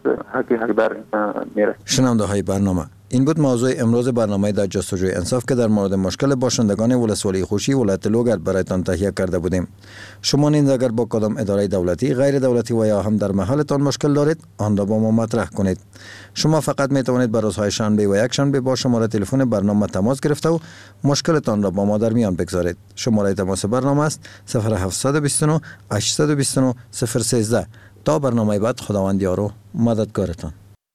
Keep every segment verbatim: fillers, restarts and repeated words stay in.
حق حقدار میره. شنونده های برنامه، این بود موضوع امروز برنامه در جستجوی انصاف که در مورد مشکل باشندگان ولسوالی خوشی ولایت لوگر برایتان تهیه کرده بودیم. شما نیز اگر با کدام اداره دولتی، غیر دولتی و یا هم در محلتان مشکل دارید، آن را با ما مطرح کنید. شما فقط می توانید بر روزهای شنبه و یک شنبه با شماره تلفن برنامه تماس گرفته و مشکلتان را با ما در میان بگذارید. شماره تماس برنامه است صفر هفت دو نه هشت دو نه صفر یک سه. تا برنامه بعد، خداوند یار و مددگارتان.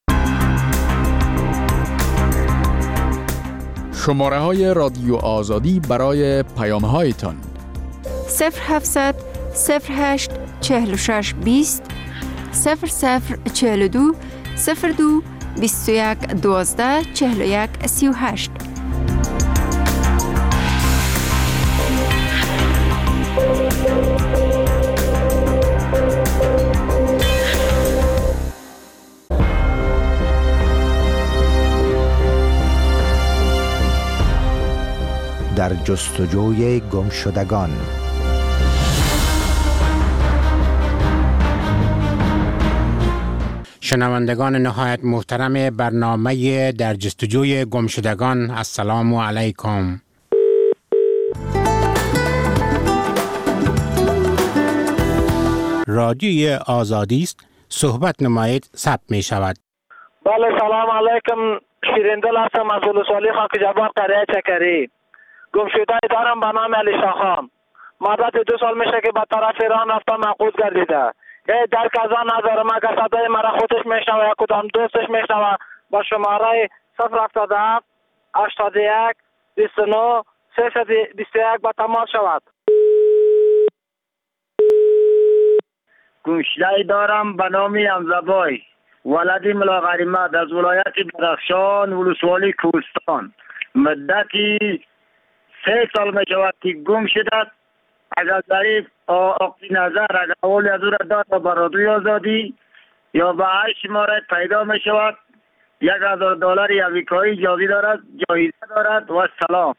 شماره های رادیو آزادی برای پیام هایتان صفر هفتصد صفر هشت چهل و شش بیست صفر صفر چهل و دو صفر دو بیست و یک دوازده چهل و یک سی و هشت. در جستجوی گمشدگان. شنوندگان نهایت محترم برنامه در جستجوی گمشدگان، السلام علیکم. رادیوی آزادی است، صحبت نمایید، ثبت می شود. بله، سلام علیکم. شیریندل هستم از ولسوالی خاک جبار قریه چکری. گمشده دارم به نام علی شاخان. مدت دو سال میشه که به طرف ایران رفتم، معقود گردیده. یه درک از آن ندارم. اگر صدای مرا خودش میشنوه یا کدام دوستش میشنوه، با شماره صفر هفتاد و هفت هشتاد و یک بیست و نه سیصد و بیست و یک با تماس شود. گمشده دارم به نام امزبای، ولدی ملا غریمت از ولایت بدخشان، ولسوالی کوهستان. مدتی سه سال می شود که گم شده. اگر ظریف آقای نظر اگر اولی از او را داد و برادوی آزادی یا به هر شماره پیدا می شود، یک هزار دلار امریکایی جازی دارد، جایزه دارد. و سلام.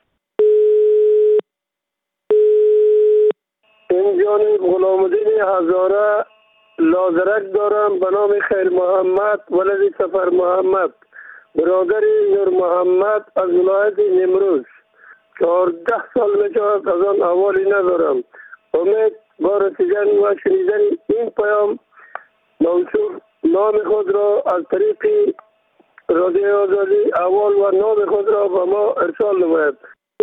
این جانب غلام الدین هزاره لازرک دارم به نام خیر محمد ولدی سفر محمد، برادری نور محمد از ولایت نیمروز. چهارده سال می شود از آن احوالی ندارم. امید با رسیدن و شنیدن این پیام موصول نام خود را از طریق رادیو آزادی احوال و نام خود را به ما ارسال نماید.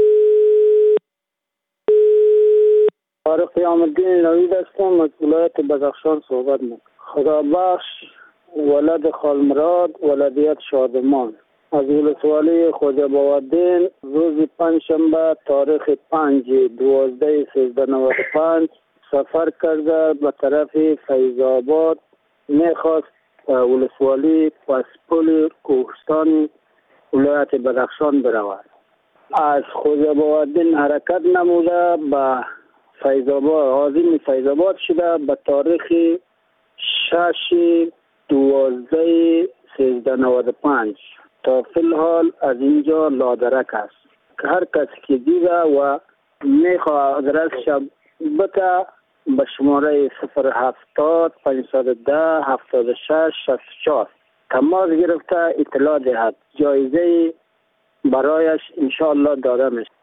طارق قیام الدین نوید هستم، از ولایت بدخشان صحبت میکنم. خدا بخش ولد خالمراد ولدیت شادمان از ولسوالی خواجه باودین، روز پنجشنبه تاریخ پنج دوازده سیزده نود و پنج سفر کرده به طرف فیض‌آباد. میخواست ولسوالی پسپول کوهستان ولایت بدخشان برود. از خواجه باودین حرکت نموده به فیض‌آباد، عازم فیض‌آباد شده به تاریخ شش دوازده سیزده نود و پنج. تا فی الحال از اینجا لادرک است. که هر کسی که دیده و میخواه آدرس شب بده به شماره صفر هفتاد پنجصد و ده هفتاد و شش شصت و چهار تماس گرفته اطلاع دهد. جایزه برایش انشاءالله داده میشه.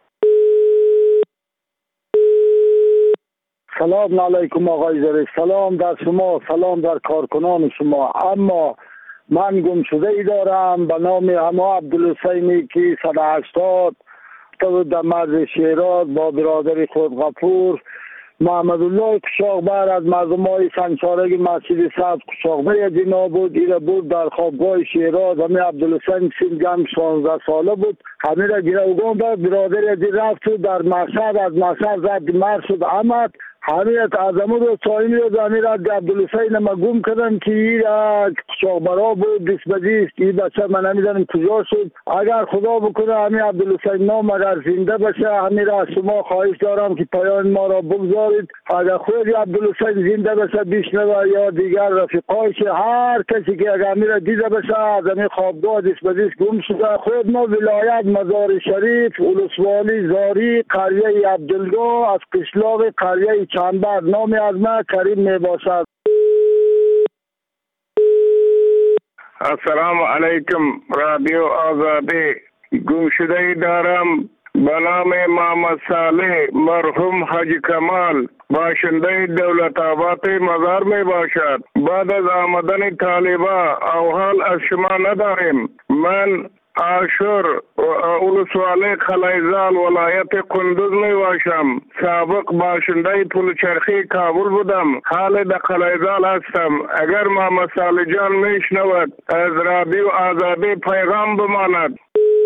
سلام علیکم آقای ظریف، سلام در شما، سلام در کارکنان شما. اما من گم شده ای دارم به نام اما عبدالحسینی که صد و هشتاد در مرز شیراز با برادر خود غفور محمد الله کشاقبر از مردم های سنچارگ مسجد سبز کشاقبر جنا بود. ایره بود در خوابگاه شیراز. همه عبدالحسین سین جمع شانزده ساله بود. همه را گروگان داد. برادر ازی رفت در مشهد، از مشهد رد مرد شد احمد. همه از امود و سایمی و همه را عبدالحسین ما گم کردن که ایره کشاقبرها بود. دیست بدیست این بچه من نمیدانم کجا شد. اگر خدا بکنه همه عبدالحسین نام اگر زنده بشه، همه را از شما خواهش دارم که پایان ما را بگذارید. اگر خود عبدالحسین زنده بشه بیشنوه یا دیگر رفیقایش، هر کسی که اگر همه را دیده بشه از همه خوابگاه دیست بدیست گم شده. خود ما ولایت مزار شریف ولسوالی زاری قریه عبدالگاه از قشلاق قریه چنبر، نام از من کریم می باشد. السلام علیکم رادیو آزادی. گم شده دارم به نام محمد صالح مرحوم حاج کمال، باشنده دولت آباد مزار می باشد. بعد از آمدن طالبا احوال از شما نداریم. من آشور ولسوالی خلیزال ولایت قندوز می باشم. سابق باشنده پلچرخی کابل بودم، حال در خلیزال هستم. اگر محمد صالح جان میشنود از رادیو آزادی پیغام بماند.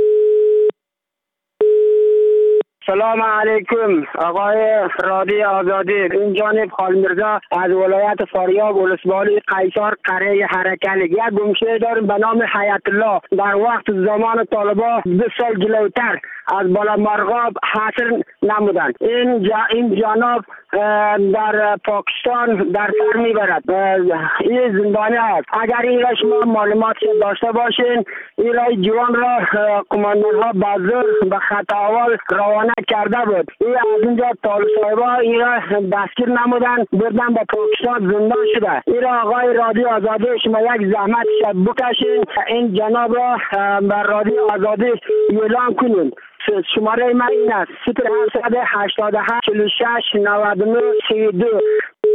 سلام علیکم آقای رادیو آزادی. این جانب خال مرزا از ولایت فاریاب ولسوالی قیصر قره حرکلی. یک گمشده داریم به نام حیات الله. در وقت زمان طالبا دو سال جلوتر از بالا مرغاب حاصل نمودند. این جا این جانب در پاکستان در سر میبرد. این زندانی است. اگر این را شما معلومات داشته باشین، این را جوان را کماندان ها بازور به خط اول روانه کرده بود. این از اینجا طالب صاحبا این را دستگیر نمودن، بردن به پاکستان زندان شده. این را آقای رادیو آزادی شما یک زحمت شد بکشین، این جناب را به رادیو آزادی اعلام کنین. شماره من این است: صفر هفتصد و هشتاد و هشت چهل و شش نود و نه سی و دو.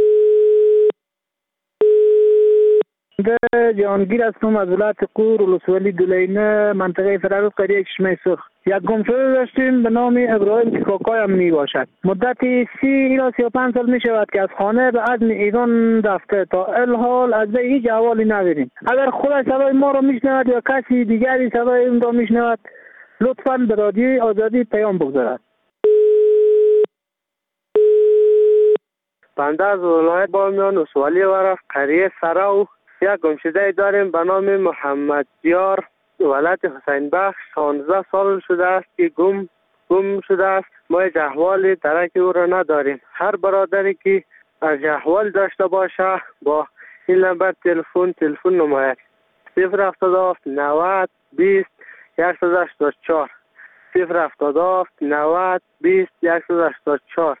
جهانگیر هستم از ولایت قور ولسوالی دولینه منطقه فرارود قریه چشمه سرخ. یک گمشده داشتیم به نام ابراهیم که کاکای هم می باشد. مدتی سی الی سی و پنج سال می شود که از خانه به عزم ایران رفته. تا الحال از وی هیچ احوالی نداریم. اگر خودش صدای ما را میشنود یا کسی دیگری صدای اون را میشنود، لطفاً به رادیوی آزادی پیام بگذارد. بنده از ولایت بامیان ولسوالی ورق قریه سراو یک گمشده داریم به نام محمد دیار ولایت حسین بخش. شانزده سال شده است که گم گم شده است. ما هیچ احوال درک او را نداریم. هر برادری که از احوال داشته باشه با این نمبر تلفن تلفن نماید: صفر هفتاد و هفت نود بیست یکصد و هشتاد و چهار صفر هفتاد و هفت نود بیست یکصد و هشتاد و چهار.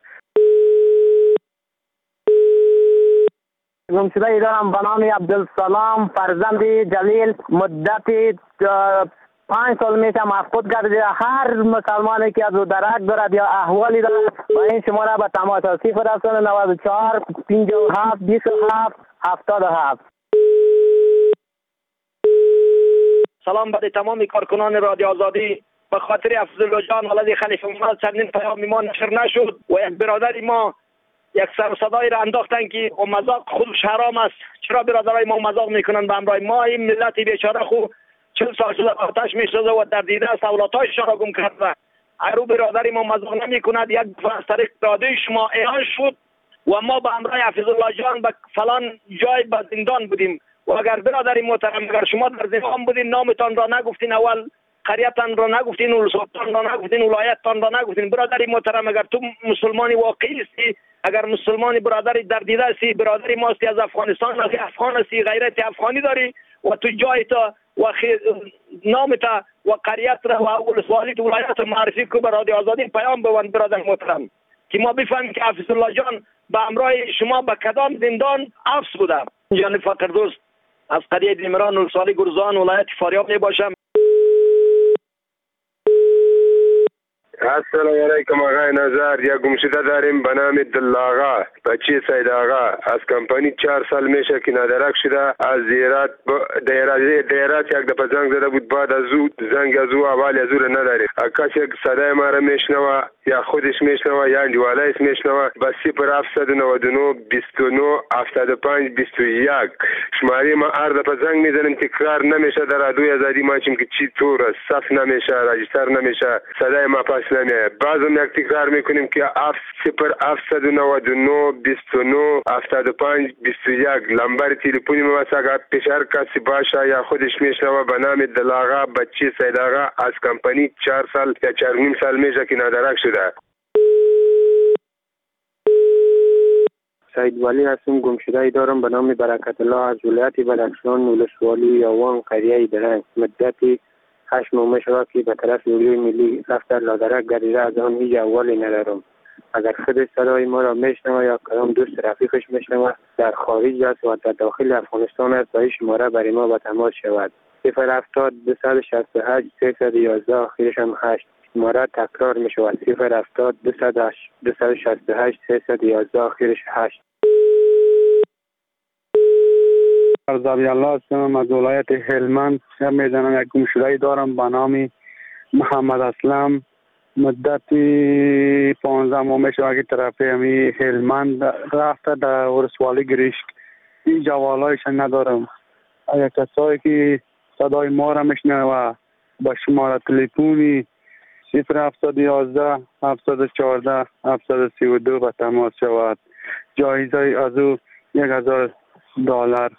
گمشده دارم به نام عبدالسلام فرزند جلیل. مدت پنج سال میشه مفقود کرده. هر مسلمانی که از او درک دارد یا احوالی دارد با این شماره به تماس صفر هفتصد و نود و چهار پنجاه و هفت بیست و هفت هفتاد و هفت. سلام به تمام کارکنان رادیو آزادی. به خاطر افضل جان ولد خلیفه محمد چندین پیام ما نشر نشد و یک برادری ما یک سر و صدایی را انداختن که او مذاق خودش حرام است. چرا برادرای ما مذاق میکنن به همراه ما؟ این ملت بیچاره خو چل سال شده آتش میسوزه و در دیده است اولادهایشان را گم کرده. اگر برادری ما مذاق نمیکند، یک دفعه از طریق رادیو شما اعلان شد و ما به همراه حفیظ الله جان به فلان جای به زندان بودیم. و اگر برادری محترم، اگر شما در زندان بودین نامتان را نگفتین، اول قریتان را نگفتین، ولسوالیتان را نگفتین، ولایتتان را نگفتین. برادری محترم، اگر تو مسلمانی واقعی هستی، اگر مسلمانی برادری در دیده هستی، برادری ما هستی از افغانستان، از افغان هستی، غیرت افغانی داری و تو جای تا و خی... نام تا و قریت را و ولسوالیت ولایت معرفی کو به رادیو آزادی پیام بوند برادر محترم که ما بفهمیم که حفیظ الله جان به همراه شما به کدام زندان حبس بوده. جان فقر دوست از قریه دیمران ولسوالی گرزان ولایت فاریاب می باشم. السلام علیکم آقای نظر. یک گمشده داریم به نام دلاغا بچه سید آقا. از کمپانی چهار سال میشه که نادرک شده. از زیارت دیرات یک دفعه زنگ زده بود، بعد از او زنگ از او اول از او را نداریم. کسی صدای ما را میشنوه یا خودش میشنوه یا انجوالایش میشنوه به صفر هفتصد و نود و نه بیست و نه هفتاد و پنج بیست و یک. شماره ما هر دفعه زنگ میزنیم تکرار نمیشه. در رادیوی آزادی ما چیم که چی طور صف نمیشه، راجستر نمیشه، صدای ما پس نمیه. بعضم یک تکرار میکنیم که صفر هفتصد و نود و نه بیست و نه هفتاد و پنج بیست و یک. لمبر تلفنی ما اگر پیش هر کسی باشه یا خودش میشنوه به نام دلاغا بچه سید آقا. از کمپانی چهار سال یا چهار نیم سال میشه که نادرک شده. سید ولی هستم. گمشده دارم به نام برکت الله از ولایت بدخشان ولسوالی یوان قریه درنگ. مدتی هشت ماه شده که به طرف نیروی ملی رفتار لادرک گردیده. از آن هیچ احوالی ندارم. اگر خود صدای ما را میشنوه یا کدام دوست رفیقش میشنوه در خارج است و در داخل افغانستان است و این شماره برای ما به تماس شود. صفر هفتاد دویست و شصت و هشت سیصد و یازده آخرش هم هشت. شماره تکرار می شود صفر هفتاد دویست و شصت و هشت سیصد و یازده آخرش هشت. ارزاوی الله هستم از ولایت هلمند. شب میزنم یک گمشده‌ای دارم به نام محمد اسلم. مدتی پانزده ماه میشه که طرف همی هلمند رفته در ولسوالی گریشک. این جوالایش ندارم. اگر کسایی که صدای ما را میشنه و با شماره تلفنی صفر هفتاد و یازده هفتاد و چهارده هفتاد و سی و دو به تماس شود. جایزه از او یک هزار دلار.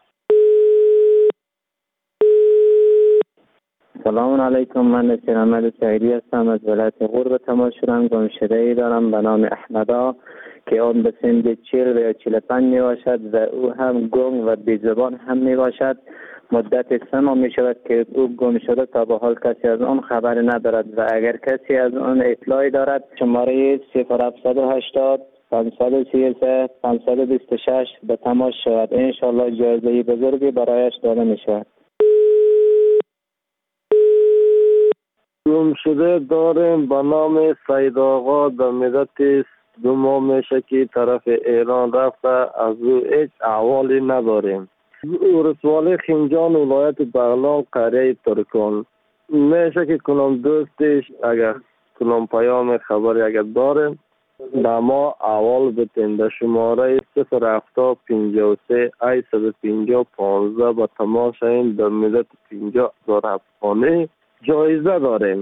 سلام علیکم، من نصیر احمد سعیدی هستم از ولایت غور به تماس شدم. گمشده‌ای دارم به نام احمدا که آن به سن چهل و چهل و پنج می باشد و او هم گم و بی‌زبان هم می باشد. مدت سه ماه می شود که او گم شده، تا به حال کسی از آن خبر ندارد و اگر کسی از آن اطلاعی دارد شماره صفر هفتصد و هشتاد پانصد و سی و سه پانصد و بیست و شش به تماس شود. انشالله جایزه بزرگی برایش داده می شود. گم شده داریم به نام سید آقا. در مدت دو ماه میشه که طرف ایران رفته، از او هیچ احوالی نداریم. ولسوالی خنجان ولایت بغلان قریه ترکان. میشه که کنم دوستش اگر کنم پیام خبری اگر داریم به ما احوال بتین. در شماره صفر هفتاد پنجاه و سه هشتصد و پنجاه پانزده به تماس شویم. در مدت پنجاه هزار افغانی جایزه داریم.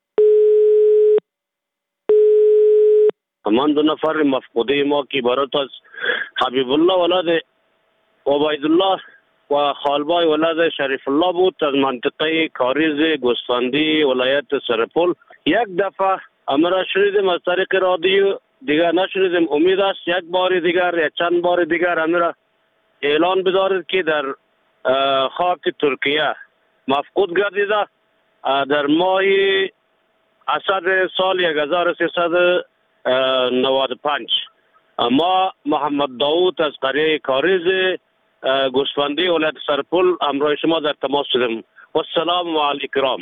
من دو نفر مفقوده ما که برات از حبیب الله ولد عبید الله و خالبای ولد شریف الله بود از منطقه کاریز گوسفندی ولایت سرپل. یک دفعه امرا شنیدیم از طریق رادیو، دیگر نشنیدیم. امید است یک بار دیگر یا چند بار دیگر امرا اعلان بدارید که در خاک ترکیه مفقود گردیده. در ماه اسد سال هزار و سیصد و نود و پنج ما محمد داوود از قریه کاریز گوسفندی ولایت سرپل همراه شما در تماس شدیم. و السلام علیکم.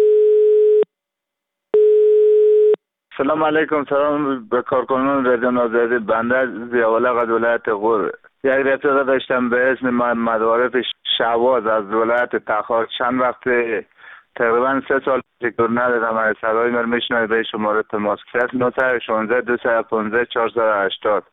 سلام علیکم. سلام به کارکنان رادیو آزادی. بنده ضیاءالله از ولایت غور. یک رفیق داشتم به اسم محمد عارف شواز از ولایت تخار. چند وقت تقریبا سه سال فکر ندادم از صدای من میشنوید. به شماره تماس صفر نه یک شش دو سه پانزده چهارصد و هشتاد.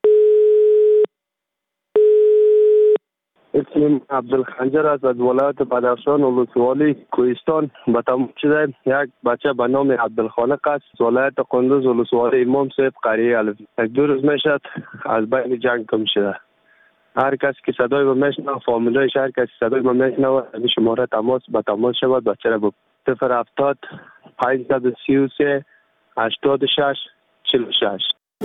اسمم عبدالخنجر است از ولایت بدخشان ولسوالی کوهستان. به تماس شدم. یک بچه به نام عبدالخالق است ولایت قندوز ولسوالی امام صاحب قریه الف. یک دو روز میشد از بین جنگ گم شده. هر کسی که صدای ما میشنوه، فامیلایش هر کسی صدای ما میشنوه، این شماره تماس به تماس شود. بچه را بود صفر هفتاد پانصد و سی و سه هشتاد و شش چهل و شش.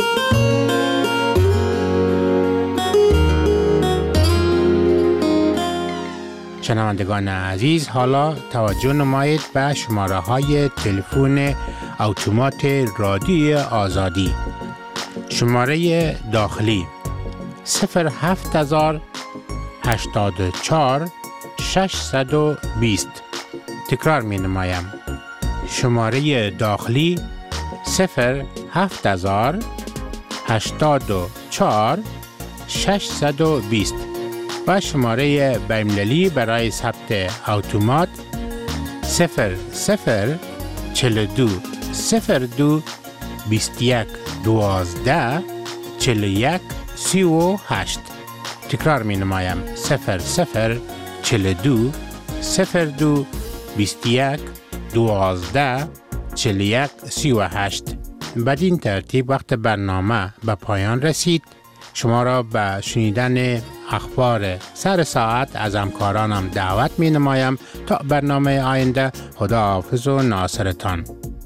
شنوندگان عزیز، حالا توجه نمایید به شماره های تلفن اتومات رادیو آزادی. شماره داخلی صفر هفت هزار هشتاد و چهار ششصد و بیست. تکرار می نمایم. شماره داخلی صفر هفت هزار هشتاد و چهار ششصد و بیست و شماره بین‌المللی برای ثبت اتومات صفر صفر چهل و دو صفر دو بیست و یک دوازده چهل و یک سی و هشت. تکرار می نمایم. صفر صفر چهل و دو صفر دو بیست و یک دوازده چهل و یک سی و هشت. بدین ترتیب وقت برنامه به پایان رسید. شما را به شنیدن اخبار سر ساعت از همکارانم دعوت می نمایم. تا برنامه آینده، خدا حافظ و ناصرتان.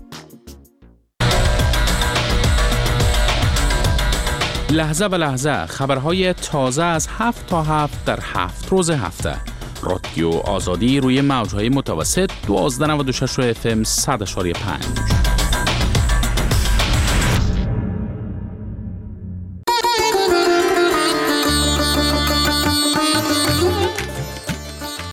لحظه به لحظه خبرهای تازه از هفت تا هفت در هفت روز هفته. رادیو آزادی روی موجهای متوسط دوازده نود و شش اف ام صد و پنج.